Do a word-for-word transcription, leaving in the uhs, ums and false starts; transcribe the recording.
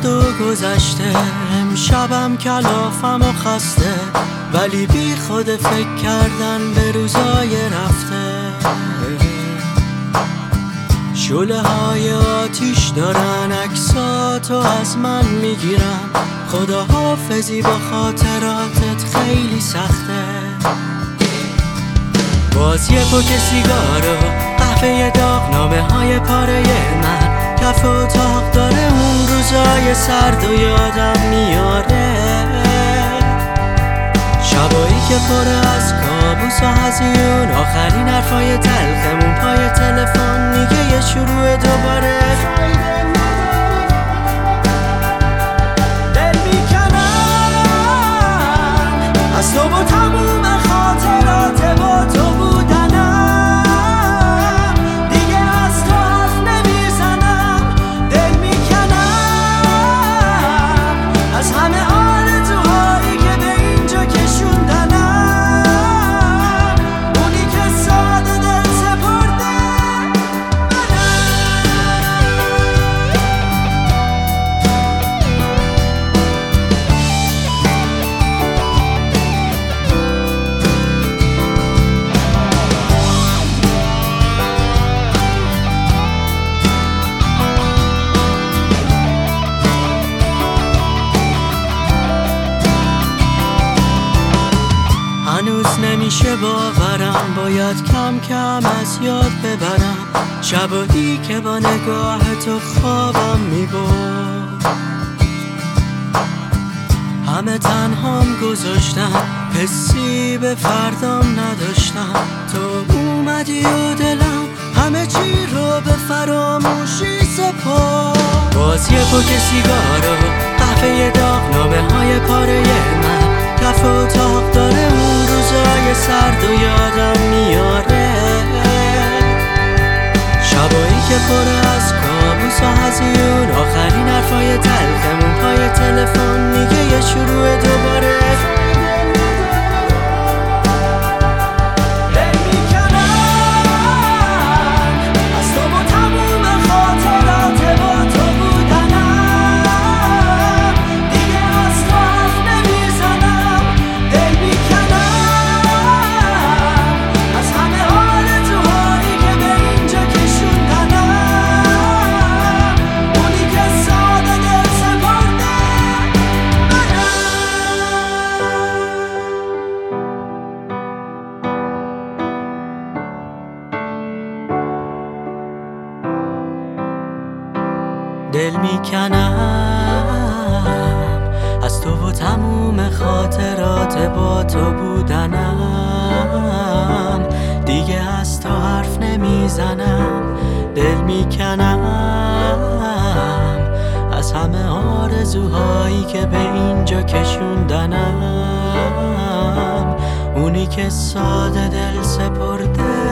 رفت و گذشته، امشبم کلافم و خسته، ولی بی خود فکر کردن به روزای رفته. شعله های آتیش دارن عکساتو از من میگیرن، خدا حافظی با خاطراتت خیلی سخته. باز یه پک سیگار و قهوه داغ، نامه های پاره من کف اتاق داره، اون روزای سرد و یادم میاره. شبایی که پر از کابوس و هزیون، آخرین حرفای تلخمون پای تلفن میگه یه شروع دوباره. دل میکنم از تو با تموم خاطرات با تو بودنم، دیگه از تو حرف نمیزنم. دل میکنم از همه آرزوهایی که به اینجا کشوندنم، اونی که ساده دل سپرده هنوز نمیشه باورم، باید کم کم از یاد ببرم شبایی که با نگاه تو خوابم میبرد. همه تنهام گذاشتم، حسی به فردام نداشتم، تو اومدی و دلم همه چی رو به فراموشی سپرد. باز یه پک سیگار و قهوه داغ، نامه های پاره من کف اتاق داره، اون روزای سرد و یادم میاره. شبایی که پر از کابوس و هزیون، آخرین حرفای تلخمون پای تلفن میگه یه شروع دوباره. دل میکنم از تو و تموم خاطرات با تو بودنم، دیگه از تو حرف نمیزنم. دل میکنم از همه آرزوهایی که به اینجا کشوندنم، اونی که ساده دل سپرده.